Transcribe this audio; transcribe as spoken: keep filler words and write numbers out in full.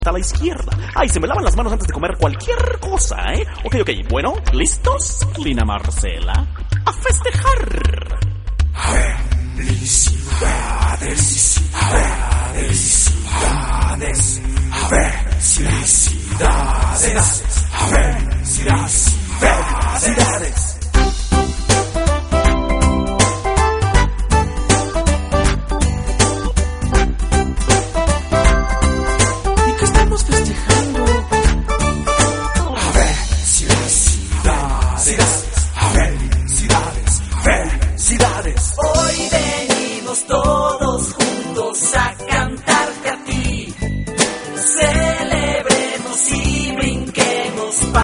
a la izquierda. Ay, se me lavan las manos antes de comer cualquier cosa, ¿eh? Ok, ok, bueno, ¿listos? Lina Marcela, a festejar. Felicidades.